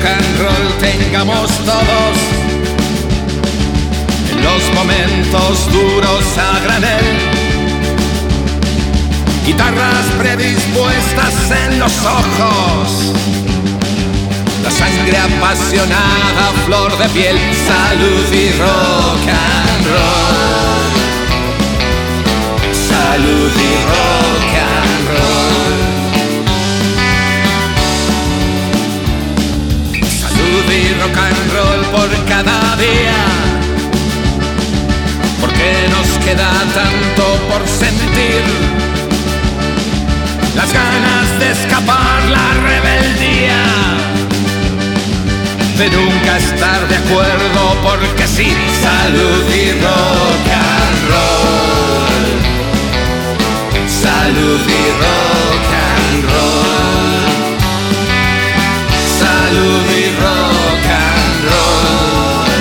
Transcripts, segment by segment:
and roll tengamos todos en los momentos duros a granel. Guitarras predispuestas en los ojos, la sangre apasionada, flor de piel, salud y rock and roll. Salud y rock and roll. Salud y rock and roll por cada día, porque nos queda tanto por sentir. Las ganas de escapar, la rebeldía, de nunca estar de acuerdo, porque sí, salud y rock and roll. Salud y rock and roll. Salud y rock and roll.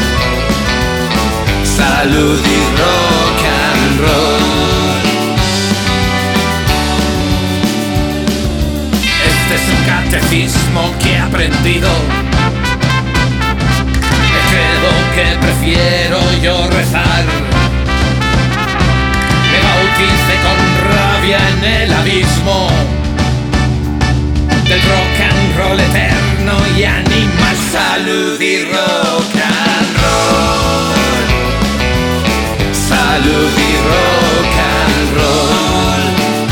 Salud y rock and roll. Este es un catecismo que he aprendido. Creo que prefiero yo rezar. Me bauticé con rabia en el abismo del rock and roll eterno y animal. Salud y rock and roll. Salud y rock and roll.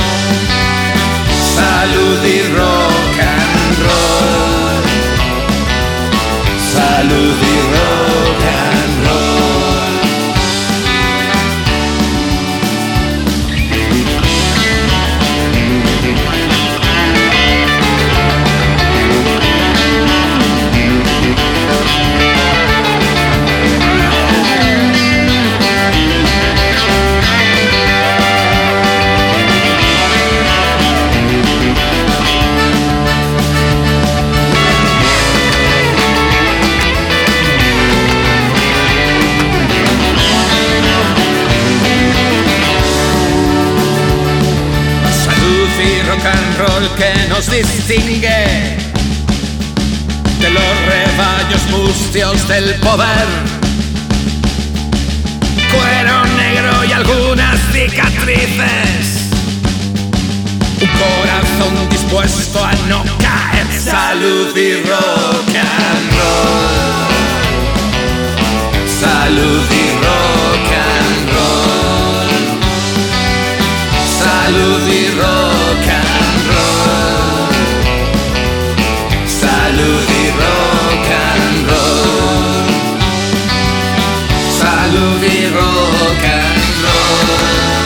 Salud y rock and roll. Salud y rock and roll. Rock and roll que nos distingue de los rebaños mustios del poder. Cuero negro y algunas cicatrices, un corazón dispuesto a no caer. Salud y rock and roll. Salud y rock and roll. Salud y rock and roll. Salud y rock and roll. Salud y rock and roll.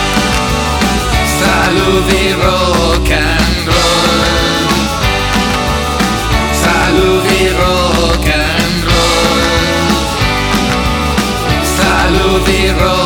Salud y rock and roll. Salud y rock and roll. Salud y rock.